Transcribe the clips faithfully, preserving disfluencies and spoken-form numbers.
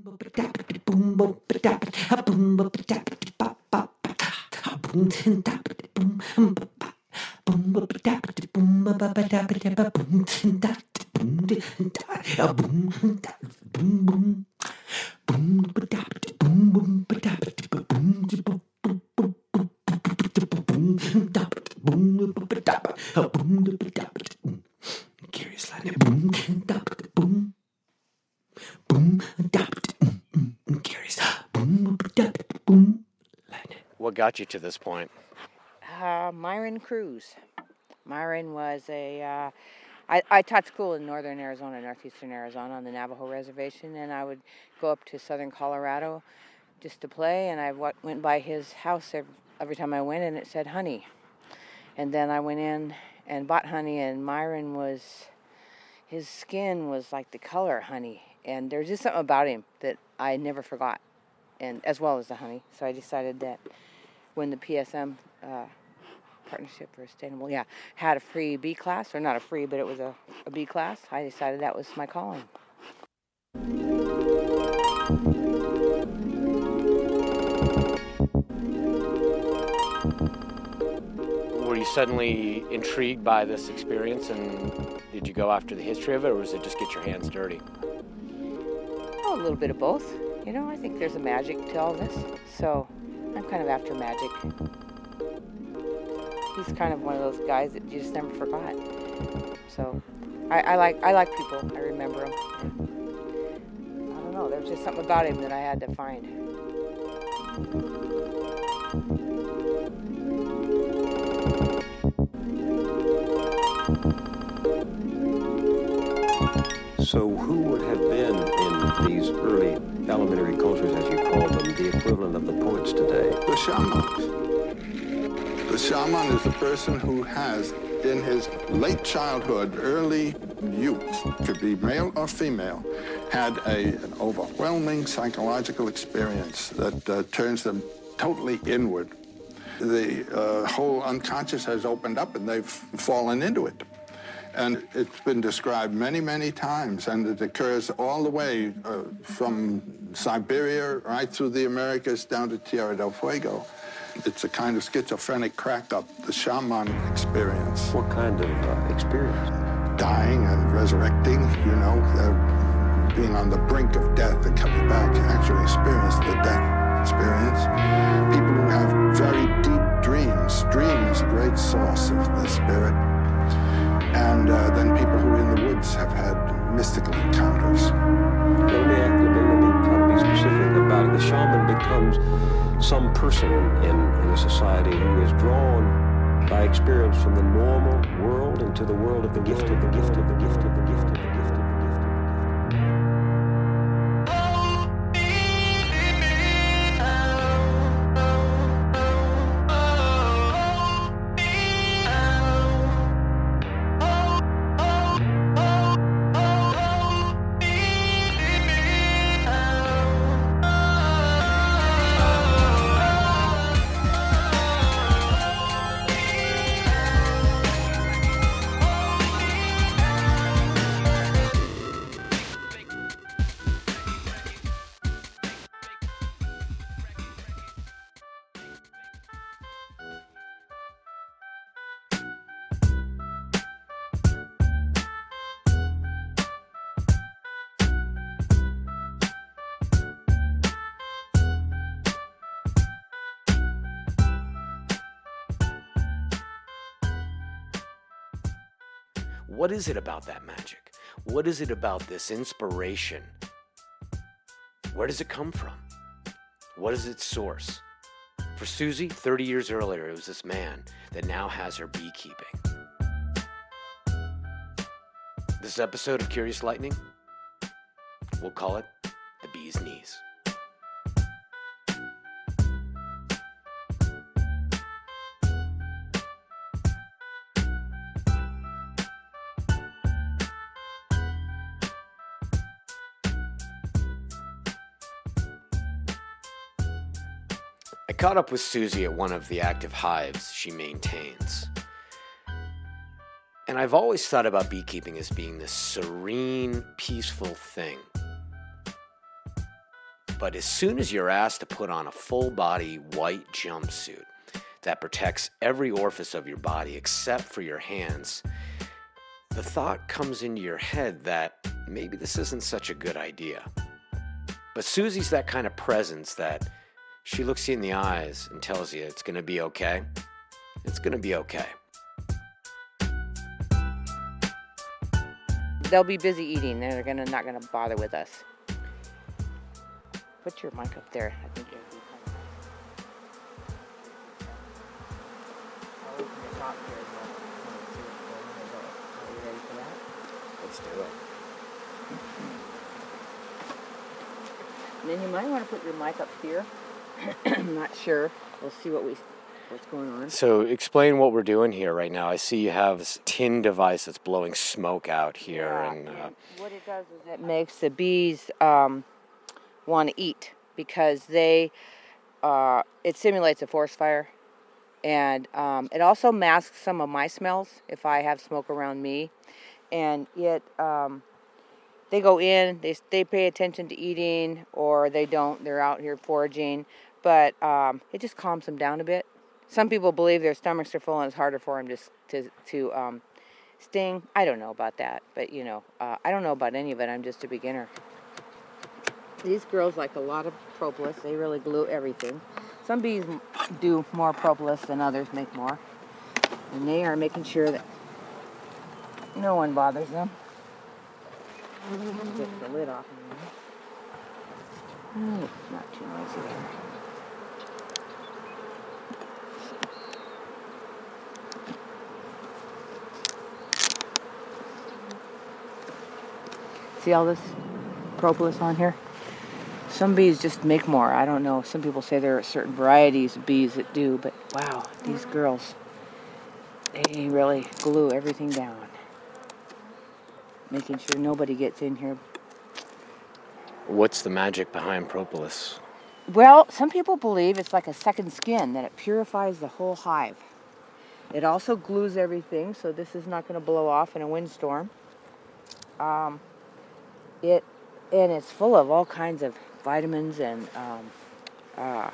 Curious Lightning. Boom, boom, boom, curious. Boom, boom, Lightning. What got you to this point? Uh, Myron Cruz. Myron was a, uh, I, I taught school in northern Arizona, northeastern Arizona on the Navajo Reservation, and I would go up to southern Colorado just to play, and I w- went by his house every, every time I went, and it said honey. And then I went in and bought honey, and Myron was, his skin was like the color honey, and there's just something about him that I never forgot, and as well as the honey. So I decided that when the P S M uh, Partnership for Sustainable, yeah, had a free B class, or not a free, but it was a, a B class, I decided that was my calling. Were you suddenly intrigued by this experience, and did you go after the history of it, or was it just get your hands dirty? Oh, a little bit of both. You know, I think there's a magic to all this, so I'm kind of after magic. He's kind of one of those guys that you just never forgot. So I, I like I like people. I remember him. I don't know. There's just something about him that I had to find. So who would have been in these early elementary cultures, as you call them, the equivalent of the poets today? The shaman. The shaman is the person who has, in his late childhood, early youth, could be male or female, had a, an overwhelming psychological experience that uh, turns them totally inward. The uh, whole unconscious has opened up and they've fallen into it. And it's been described many, many times, and it occurs all the way uh, from Siberia right through the Americas down to Tierra del Fuego. It's a kind of schizophrenic crack-up, the shamanic experience. What kind of uh, experience? Dying and resurrecting, you know, uh, being on the brink of death and coming back to actually experience the death experience. People who have very deep dreams. Dream is a great source of the spirit. And uh, then people who are in the woods have had mystical encounters. Let me, let me, let me try to be specific about it. The shaman becomes some person in, in a society who is drawn by experience from the normal world into the world of the gift of the gift of the gift of the gift of the gift of the gift of the gift. What is it about that magic? What is it about this inspiration? Where does it come from? What is its source? For Susie, thirty years earlier, it was this man that now has her beekeeping. This episode of Curious Lightning, we'll call it The Bee's Knees. I caught up with Susie at one of the active hives she maintains. And I've always thought about beekeeping as being this serene, peaceful thing. But as soon as you're asked to put on a full-body white jumpsuit that protects every orifice of your body except for your hands, the thought comes into your head that maybe this isn't such a good idea. But Susie's that kind of presence that she looks you in the eyes and tells you it's going to be okay. It's going to be okay. They'll be busy eating. They're gonna not gonna bother with us. Put your mic up there. I think it'll be kind of nice. I'll open the top here as well. Are you ready for that? Let's do it. And then you might want to put your mic up here. I'm not sure. We'll see what we what's going on. So explain what we're doing here right now. I see you have this tin device that's blowing smoke out here. Yeah, and, uh, and what it does is it makes the bees um, want to eat because they uh, it simulates a forest fire, and um, it also masks some of my smells if I have smoke around me, and it um, they go in, they they pay attention to eating, or they don't. They're out here foraging, but um, it just calms them down a bit. Some people believe their stomachs are full and it's harder for them to to, to um, sting. I don't know about that, but you know, uh, I don't know about any of it. I'm just a beginner. These girls like a lot of propolis. They really glue everything. Some bees do more propolis than others, make more. And they are making sure that no one bothers them. Get the lid off. Oh, not too noisy there. See all this propolis on here? Some bees just make more. I don't know. Some people say there are certain varieties of bees that do, but wow, these girls, they really glue everything down. Making sure nobody gets in here. what's the magic behind propolis? Well, some people believe it's like a second skin, that it purifies the whole hive. It also glues everything, so this is not going to blow off in a windstorm. Um, it and it's full of all kinds of vitamins and um, uh,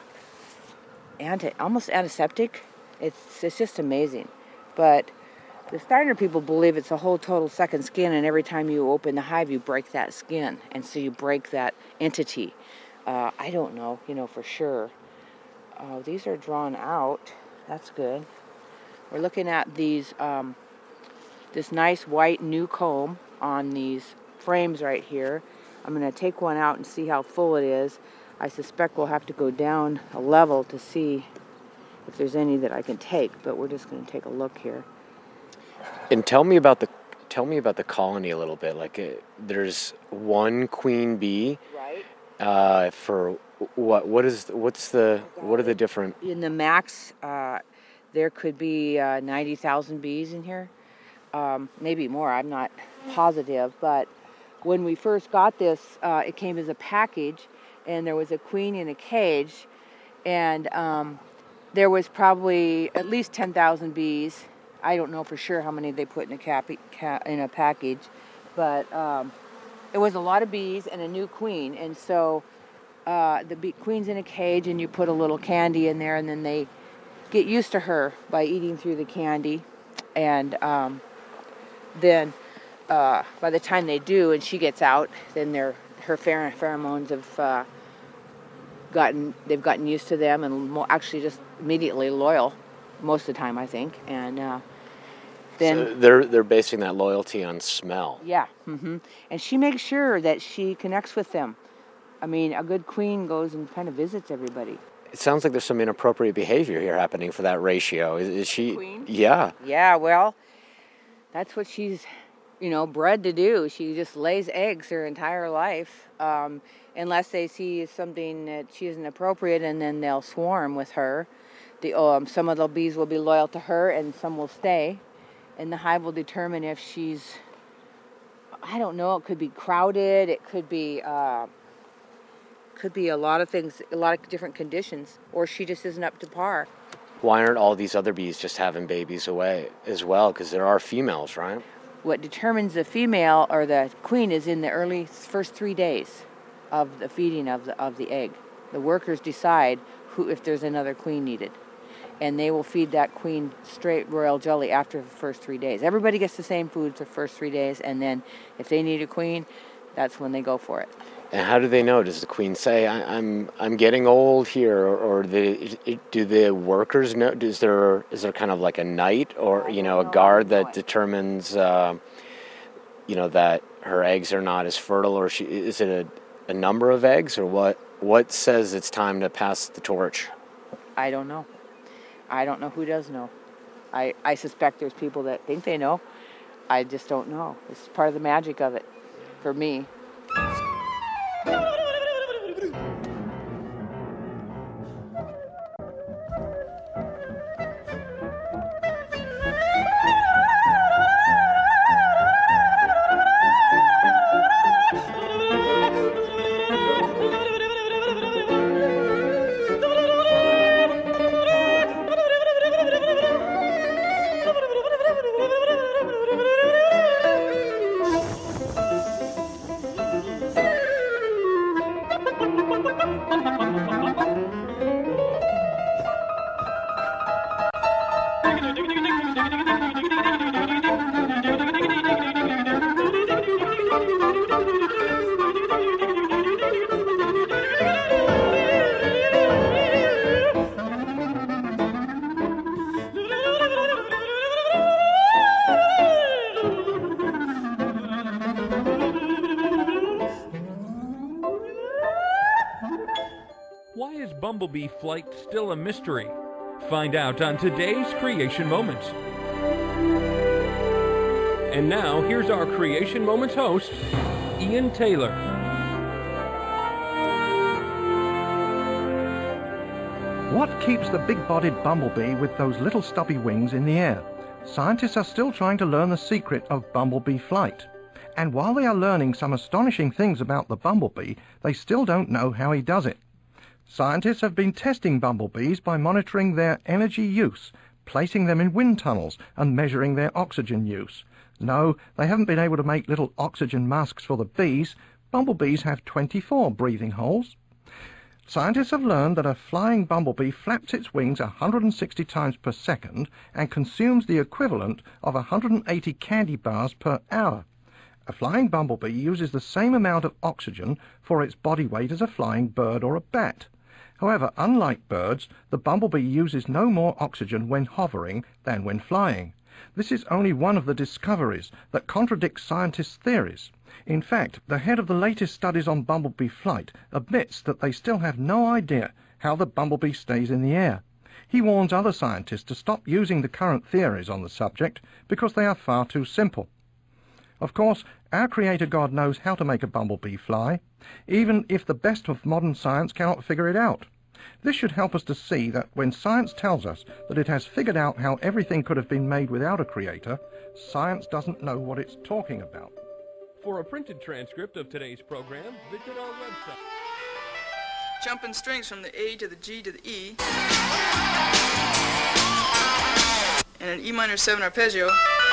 anti, almost antiseptic. It's it's just amazing. But the Steiner people believe it's a whole total second skin, and every time you open the hive, you break that skin, and so you break that entity. Uh, I don't know, you know, for sure. Uh, these are drawn out. That's good. We're looking at these, um, this nice white new comb on these frames right here. I'm going to take one out and see how full it is. I suspect we'll have to go down a level to see if there's any that I can take, but we're just going to take a look here. And tell me about the tell me about the colony a little bit. Like, uh, there's one queen bee. Right. Uh, for what? What is? What's the? What are the different? In the max, uh, there could be uh, ninety thousand bees in here, um, maybe more. I'm not positive, but when we first got this, uh, it came as a package, and there was a queen in a cage, and um, there was probably at least ten thousand bees. I don't know for sure how many they put in a cap, ca- in a package, but um, it was a lot of bees and a new queen, and so uh, the bee, queen's in a cage, and you put a little candy in there, and then they get used to her by eating through the candy, and um, then uh, by the time they do, and she gets out, then their her pher- pheromones have uh, gotten they've gotten used to them, and mo- actually just immediately loyal most of the time, I think, and uh, then So they're they're basing that loyalty on smell. yeah, hmm and she makes sure that she connects with them. I mean, a good queen goes and kind of visits everybody. It sounds like there's some inappropriate behavior here happening for that ratio. Is, is she? Queen? Yeah. Yeah, well, that's what she's, you know, bred to do. She just lays eggs her entire life, um, unless they see something that she isn't appropriate, and then they'll swarm with her. The um, some of the bees will be loyal to her, and some will stay, and the hive will determine if she's, I don't know, it could be crowded, it could be, uh, could be a lot of things, a lot of different conditions, or she just isn't up to par. Why aren't all these other bees just having babies away as well? Because there are females, right? What determines the female or the queen is in the early first three days. of the feeding of the of the egg. The workers decide who if there's another queen needed, and they will feed that queen straight royal jelly after the first three days. Everybody gets the same food for the first three days, and then if they need a queen, that's when they go for it. And how do they know? Does the queen say, I, "I'm I'm getting old here," or, or the, do the workers know? Is there is there kind of like a knight or you know a guard that determines uh, you know that her eggs are not as fertile, or she is it a, a number of eggs, or what? What says it's time to pass the torch? I don't know. I don't know who does know. I I suspect there's people that think they know. I just don't know. It's part of the magic of it, for me. Why is bumblebee flight still a mystery? Find out on today's Creation Moments. And now, here's our Creation Moments host, Ian Taylor. What keeps the big-bodied bumblebee with those little stubby wings in the air? Scientists are still trying to learn the secret of bumblebee flight. And while they are learning some astonishing things about the bumblebee, they still don't know how he does it. Scientists have been testing bumblebees by monitoring their energy use, placing them in wind tunnels and measuring their oxygen use. No, they haven't been able to make little oxygen masks for the bees. Bumblebees have twenty-four breathing holes. Scientists have learned that a flying bumblebee flaps its wings one hundred sixty times per second and consumes the equivalent of one hundred eighty candy bars per hour. A flying bumblebee uses the same amount of oxygen for its body weight as a flying bird or a bat. However, unlike birds, the bumblebee uses no more oxygen when hovering than when flying. This is only one of the discoveries that contradicts scientists' theories. In fact, the head of the latest studies on bumblebee flight admits that they still have no idea how the bumblebee stays in the air. He warns other scientists to stop using the current theories on the subject because they are far too simple. Of course, our Creator God knows how to make a bumblebee fly, even if the best of modern science cannot figure it out. This should help us to see that when science tells us that it has figured out how everything could have been made without a creator, science doesn't know what it's talking about. For a printed transcript of today's program, visit our website. Jumping strings from the A to the G to the E, and an E minor seven arpeggio,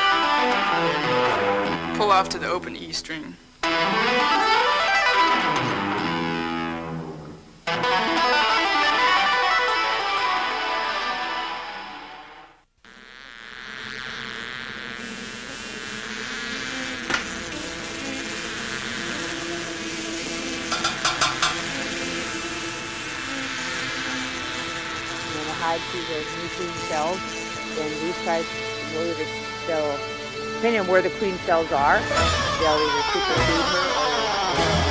pull off to the open E string. To the new queen cells, and these guys will either, they'll, depending on where the queen cells are, they'll either supersede her or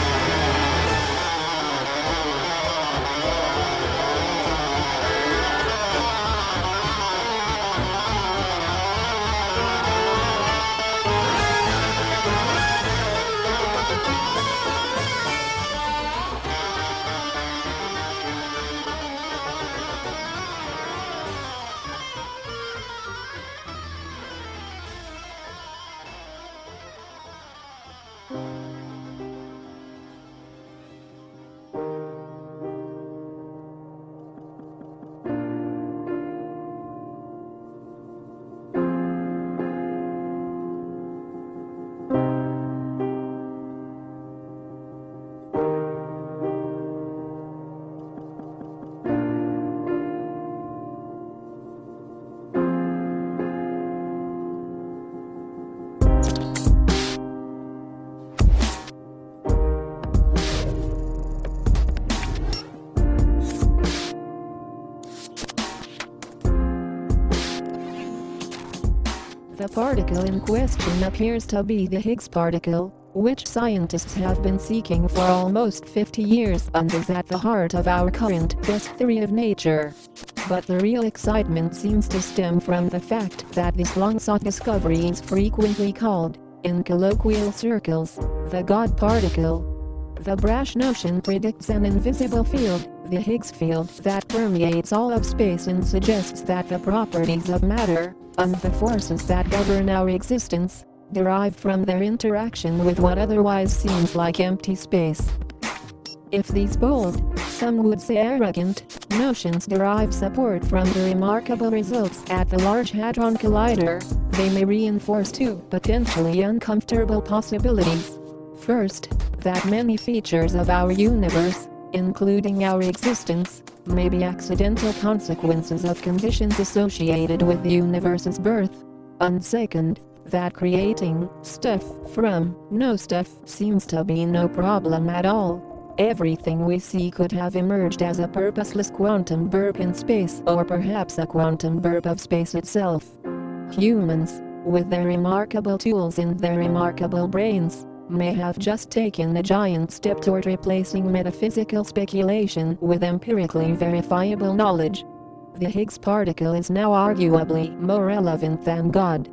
The particle in question appears to be the Higgs particle, which scientists have been seeking for almost fifty years and is at the heart of our current best theory of nature. But the real excitement seems to stem from the fact that this long-sought discovery is frequently called, in colloquial circles, the God particle. The brash notion predicts an invisible field, the Higgs field, that permeates all of space and suggests that the properties of matter, and the forces that govern our existence, derive from their interaction with what otherwise seems like empty space. If these bold, some would say arrogant, notions derive support from the remarkable results at the Large Hadron Collider, they may reinforce two potentially uncomfortable possibilities. First, that many features of our universe, including our existence, may be accidental consequences of conditions associated with the universe's birth. And second, that creating stuff from no stuff seems to be no problem at all. Everything we see could have emerged as a purposeless quantum burp in space, or perhaps a quantum burp of space itself. Humans, with their remarkable tools and their remarkable brains, may have just taken a giant step toward replacing metaphysical speculation with empirically verifiable knowledge. The Higgs particle is now arguably more relevant than God.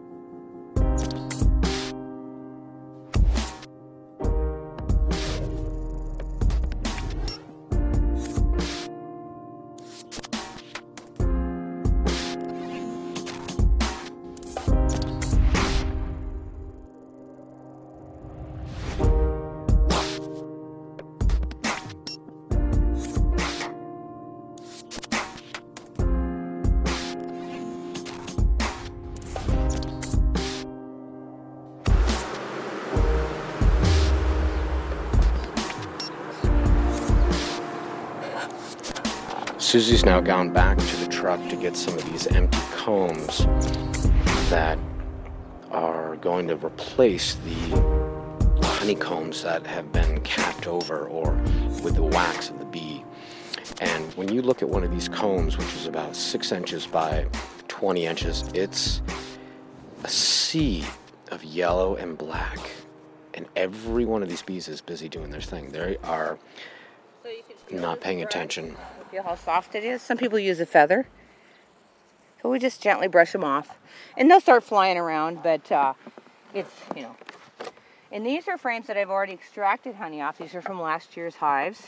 Susie's now gone back to the truck to get some of these empty combs that are going to replace the honeycombs that have been capped over or with the wax of the bee. And when you look at one of these combs, which is about six inches by twenty inches, it's a sea of yellow and black. And every one of these bees is busy doing their thing. They are So you can not paying attention. Feel how soft it is? Some people use a feather. So we just gently brush them off. And they'll start flying around, but uh, it's, you know. And these are frames that I've already extracted honey off. These are from last year's hives.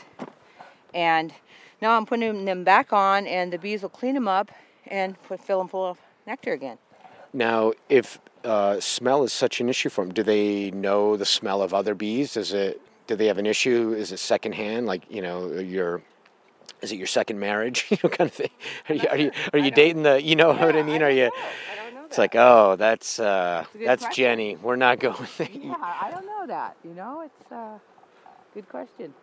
And now I'm putting them back on, and the bees will clean them up and put, fill them full of nectar again. Now, if uh, smell is such an issue for them, do they know the smell of other bees? Is it, do they have an issue? Is it secondhand? Like, you know, your... Is it your second marriage, you know, kind of thing? Are you are you are you dating the, you know yeah, what I mean? I are you? know. I don't know it's that. like, oh, that's uh, that's question. Jenny. We're not going there. Yeah, I don't know that. You know, it's a uh, good question.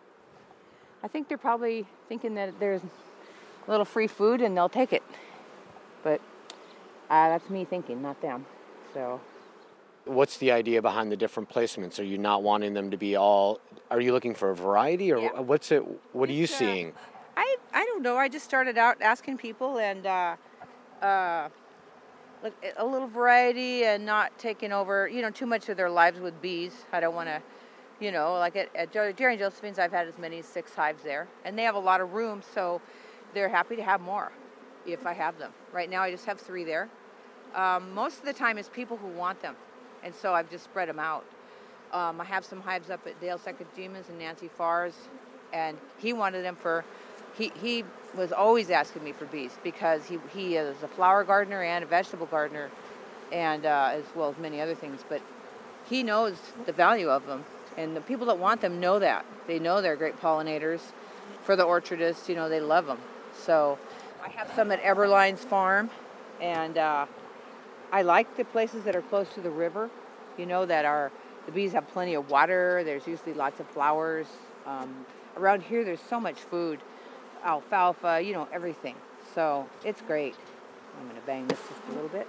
I think they're probably thinking that there's a little free food and they'll take it. But uh, that's me thinking, not them. So. What's the idea behind the different placements? Are you not wanting them to be all? Are you looking for a variety, or Yeah. what's it? What are you It's, uh, seeing? I, I don't know. I just started out asking people and uh, uh, look, a little variety and not taking over, you know, too much of their lives with bees. I don't want to, you know, like at, at Jerry and Josephine's, I've had as many as six hives there. And they have a lot of room, so they're happy to have more if I have them. Right now I just have three there. Um, most of the time it's people who want them. And so I've just spread them out. Um, I have some hives up at Dale Secademas and Nancy Farr's. And he wanted them for... He he was always asking me for bees because he, he is a flower gardener and a vegetable gardener, and uh, as well as many other things. But he knows the value of them, and the people that want them know that. They know they're great pollinators. For the orchardists, you know, they love them. So I have some at Eberline's farm, and uh, I like the places that are close to the river. You know, that are the bees have plenty of water. There's usually lots of flowers. Um, around here, there's so much food. Alfalfa, you know, everything. So it's great. I'm going to bang this just a little bit.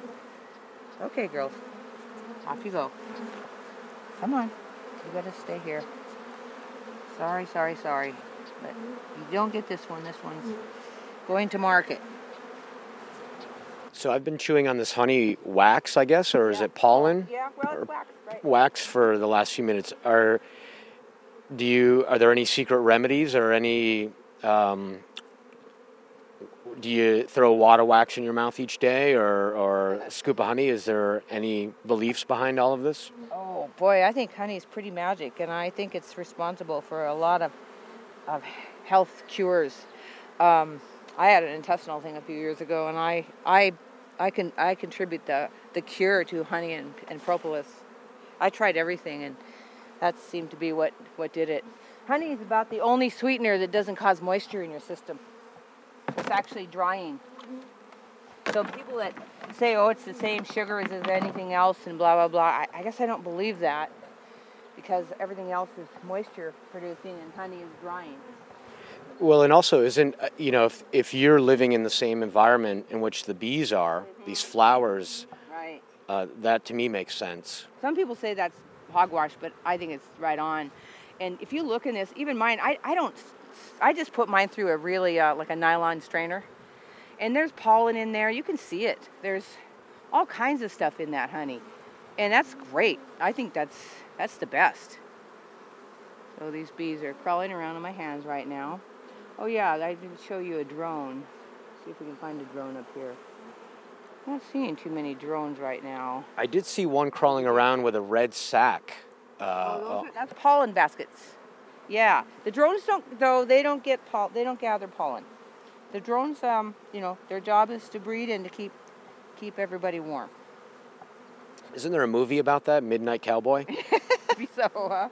Okay, girls. Off you go. Come on. You got to stay here. Sorry, sorry, sorry. But you don't get this one. This one's going to market. So I've been chewing on this honey wax, I guess, or is it pollen? Yeah, well, it's wax, right? Wax for the last few minutes. Are do you are there any secret remedies or any? Um, do you throw a wad of wax in your mouth each day, or or a scoop of honey? Is there any beliefs behind all of this? Oh boy, I think honey is pretty magic, and I think it's responsible for a lot of of health cures. Um, I had an intestinal thing a few years ago, and I I I can I contribute the the cure to honey and, and propolis. I tried everything, and that seemed to be what, what did it. Honey is about the only sweetener that doesn't cause moisture in your system. It's actually drying. So people that say, oh, it's the same sugars as anything else and blah, blah, blah, I, I guess I don't believe that, because everything else is moisture producing and honey is drying. Well, and also isn't, uh, you know, if, if you're living in the same environment in which the bees are, mm-hmm. these flowers, right. uh, that to me makes sense. Some people say that's hogwash, but I think it's right on. And if you look in this, even mine, I, I don't, I just put mine through a really, uh, like a nylon strainer. And there's pollen in there. You can see it. There's all kinds of stuff in that honey. And that's great. I think that's that's the best. So these bees are crawling around in my hands right now. Oh yeah, I didn't show you a drone. See if we can find a drone up here. I'm not seeing too many drones right now. I did see one crawling around with a red sack. Uh, oh, those are, that's pollen baskets. Yeah, the drones don't, though. They don't get poll. They don't gather pollen. The drones, um, you know, their job is to breed and to keep keep everybody warm. Isn't there a movie about that, Midnight Cowboy? so, uh,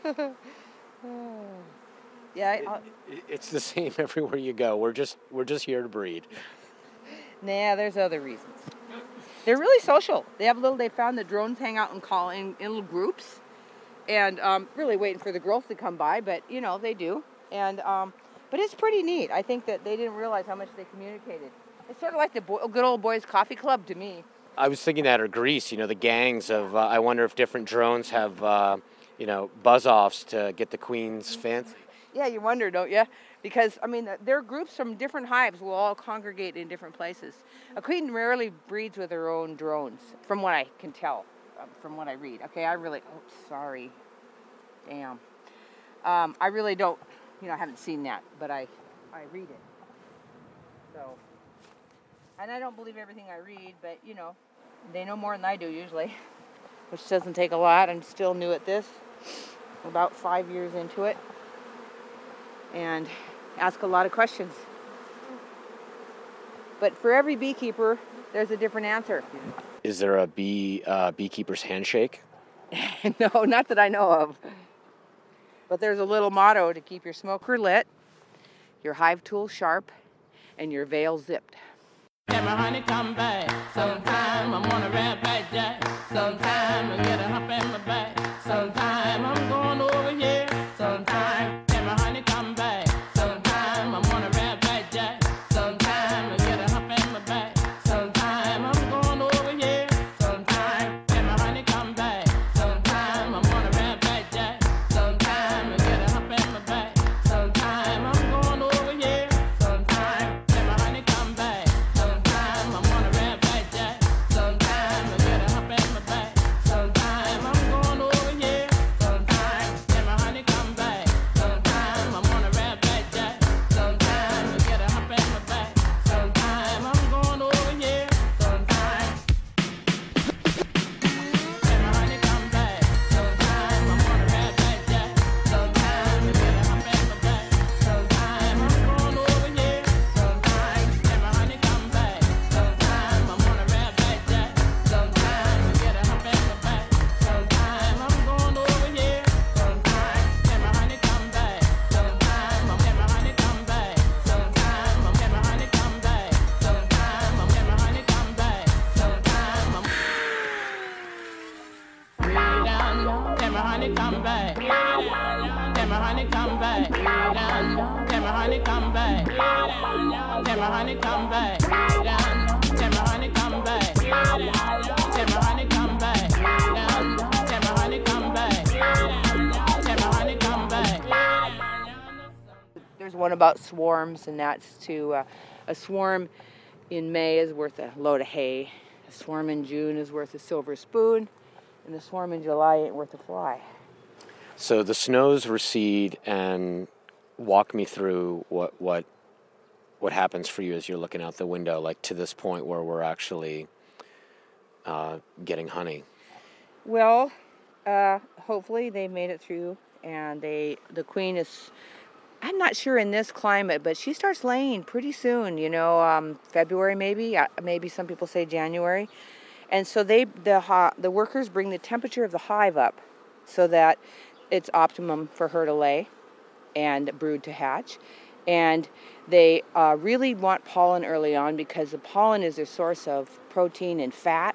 yeah. It, it, it's the same everywhere you go. We're just we're just here to breed. Nah, there's other reasons. They're really social. They have little. They found the drones hang out and call in, in little groups, and um, really waiting for the girls to come by. But you know they do, and um, but it's pretty neat. I think that they didn't realize how much they communicated. It's sort of like the bo- good old boys coffee club to me. I was thinking that, or Grease, you know, the gangs of. Uh, I wonder if different drones have, uh, you know, buzz-offs to get the queen's fancy. Yeah, you wonder, don't you? Because, I mean, there are groups from different hives will all congregate in different places. A queen rarely breeds with her own drones, from what I can tell, um, from what I read. Okay, I really, oh, sorry. Damn. Um, I really don't, you know, I haven't seen that, but I, I read it. So, and I don't believe everything I read, but, you know, they know more than I do usually, which doesn't take a lot. I'm still new at this, about five years into it. And ask a lot of questions. But for every beekeeper, there's a different answer. Is there a bee uh, beekeeper's handshake? No, not that I know of. But there's a little motto to keep your smoker lit, your hive tool sharp, and your veil zipped. Can my honey come back? Sometime I'm on a red back jack. Sometime I get a hump in my back. Sometime I'm going over here. Sometime can my honey come back? Sometime I'm on a red back jack. Sometime I get a hump in my back. Sometime I'm going over here. Sometime can my honey come back? Sometime I'm on a red back jack. Sometime I get a hump in my back. Sometime I'm going over here. Sometime can my honey come back? Sometime I'm on a red back jack. Sometime I get a hump in my back. Sometime I'm going over here. Sometime can my honey come back? Sometime I'm on a red back jack. Sometime I get a hump in my back. Sometime I'm going over here. Sometime can my honey come back? Sometime I'm on a red back jack. Sometime I get a hump in my back. Sometime I'm going over here. Sometime can my honey come back? Sometime I'm on a red back jack. Sometime I get a hump in my back. Sometime I'm going over here. Sometime can my honey come back? Sometime I'm can my honey come back? Sometime I'm can my honey come back? Sometime I'm can my honey come back? Sometime I'm way down low. Can my honey come back? Can my honey come back? Down low. Can my honey come back? Can my honey come back? Down low. Can my honey come back? Can my honey come back? Down low. Can my honey come back? Can my honey come back? There's one about swarms, and that's to uh, a swarm in May is worth a load of hay. A swarm in June is worth a silver spoon, and the swarm in July ain't worth a fly. So the snows recede, and walk me through what what what happens for you as you're looking out the window, like to this point where we're actually uh, getting honey. Well, uh, hopefully they made it through, and they the queen is, I'm not sure in this climate, but she starts laying pretty soon, you know, um, February maybe, uh, maybe some people say January. And so they the hi- the workers bring the temperature of the hive up so that it's optimum for her to lay and brood to hatch. And they uh, really want pollen early on because the pollen is their source of protein and fat.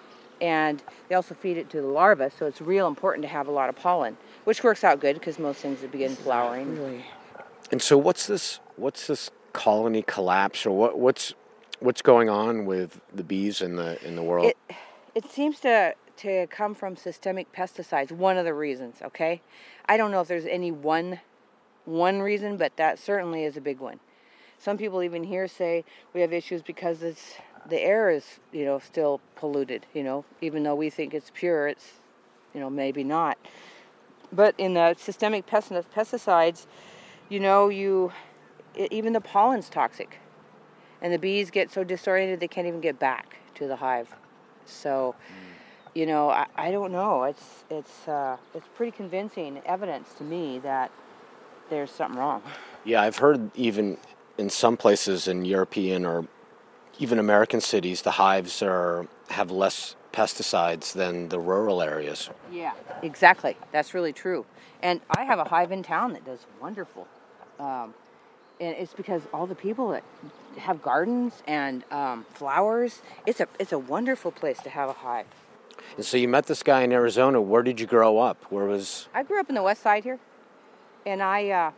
And they also feed it to the larvae, so it's real important to have a lot of pollen, which works out good because most things that begin flowering really. And so what's this what's this colony collapse, or what what's what's going on with the bees in the in the world? It, it seems to to come from systemic pesticides, one of the reasons, okay? I don't know if there's any one one reason, but that certainly is a big one. Some people even here say we have issues because it's the air is, you know, still polluted, you know, even though we think it's pure, it's, you know, maybe not. But in the systemic pesticides, you know, you it, even the pollen's toxic. And the bees get so disoriented they can't even get back to the hive. So, you know, I, I don't know. It's it's uh, it's pretty convincing evidence to me that there's something wrong. Yeah, I've heard even in some places in European or even American cities, the hives are have less pesticides than the rural areas. Yeah, exactly. That's really true. And I have a hive in town that does wonderful. Um, and it's because all the people that have gardens and um, flowers, it's a it's a wonderful place to have a hive. And so you met this guy in Arizona. Where did you grow up? Where was... I grew up in the west side here. And I uh,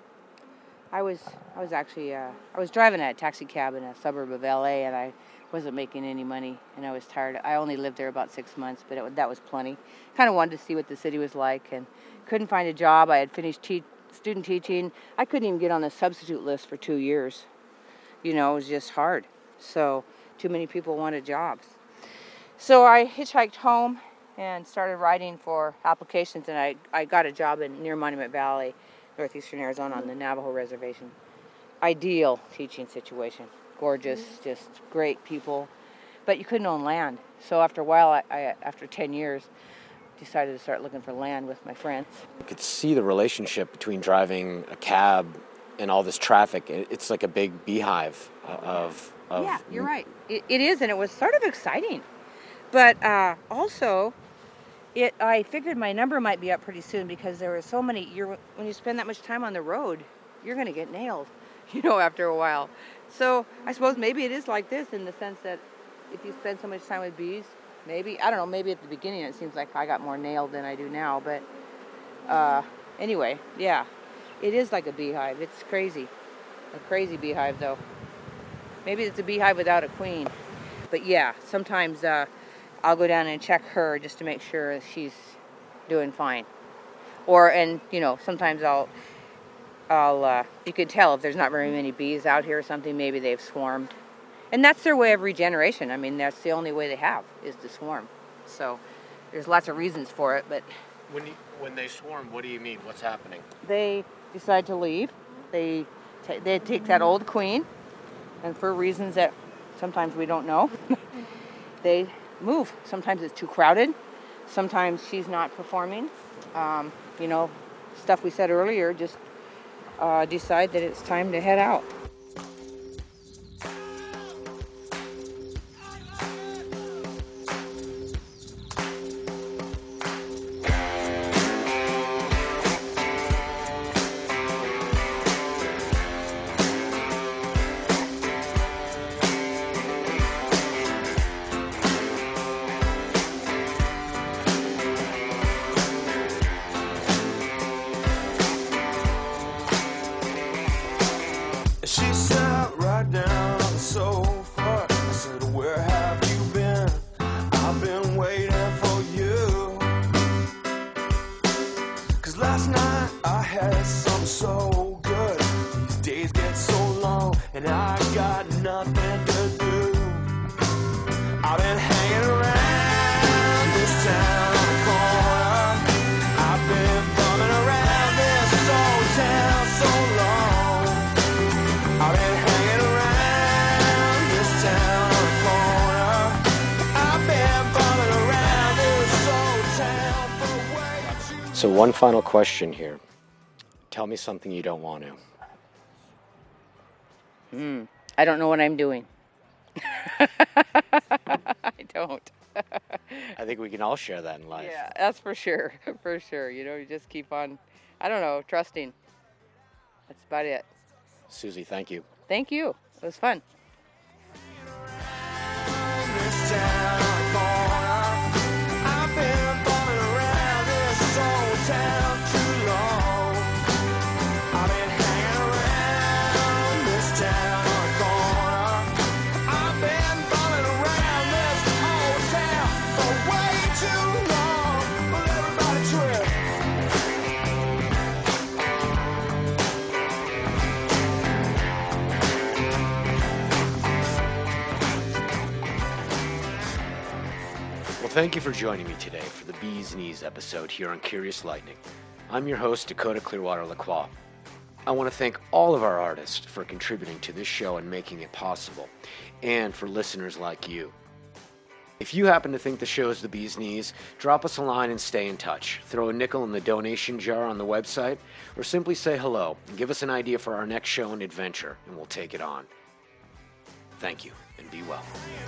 I was I was actually uh, I was driving a taxi cab in a suburb of L A, and I wasn't making any money, and I was tired. I only lived there about six months, but it, that was plenty. Kind of wanted to see what the city was like, and couldn't find a job. I had finished te- student teaching. I couldn't even get on the substitute list for two years. You know, it was just hard. So too many people wanted jobs. So I hitchhiked home and started writing for applications, and I, I got a job in near Monument Valley, northeastern Arizona, on the Navajo Reservation. Ideal teaching situation. Gorgeous, just great people. But you couldn't own land. So after a while, I, I after ten years, decided to start looking for land with my friends. You could see the relationship between driving a cab and all this traffic. It's like a big beehive of... of yeah, you're right. It, it is, and it was sort of exciting. But uh, also... It. I figured my number might be up pretty soon because there were so many. You're when you spend that much time on the road, you're going to get nailed, you know, after a while. So I suppose maybe it is like this in the sense that if you spend so much time with bees, maybe I don't know. Maybe at the beginning it seems like I got more nailed than I do now. But uh, anyway, yeah, it is like a beehive. It's crazy, a crazy beehive though. Maybe it's a beehive without a queen. But yeah, sometimes. Uh, I'll go down and check her just to make sure she's doing fine. Or, and, you know, sometimes I'll, I'll, uh, you can tell if there's not very many bees out here or something, maybe they've swarmed. And that's their way of regeneration. I mean, that's the only way they have, is to swarm. So, there's lots of reasons for it, but... When you, when they swarm, what do you mean? What's happening? They decide to leave. They, t- they take that old queen, and for reasons that sometimes we don't know, they... move. Sometimes it's too crowded. Sometimes she's not performing. Um, you know, stuff we said earlier, just uh, decide that it's time to head out. She sat right down on the sofa. I said, where have you been? I've been waiting for you. Cause last night I had something so good. These days get so long and I got nothing to do. So one final question here. Tell me something you don't want to. Hmm. I don't know what I'm doing. I don't. I think we can all share that in life. Yeah, that's for sure. For sure. You know, you just keep on, I don't know, trusting. That's about it. Susie, thank you. Thank you. It was fun. Thank you for joining me today for the Bee's Knees episode here on Curious Lightning. I'm your host, Dakota Clearwater Lacroix. I want to thank all of our artists for contributing to this show and making it possible, and for listeners like you. If you happen to think the show is the Bee's Knees, drop us a line and stay in touch. Throw a nickel in the donation jar on the website, or simply say hello and give us an idea for our next show and adventure, and we'll take it on. Thank you, and be well.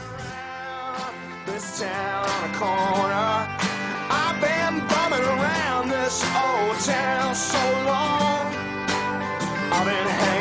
This town on a corner, I've been bumming around this old town so long. I've been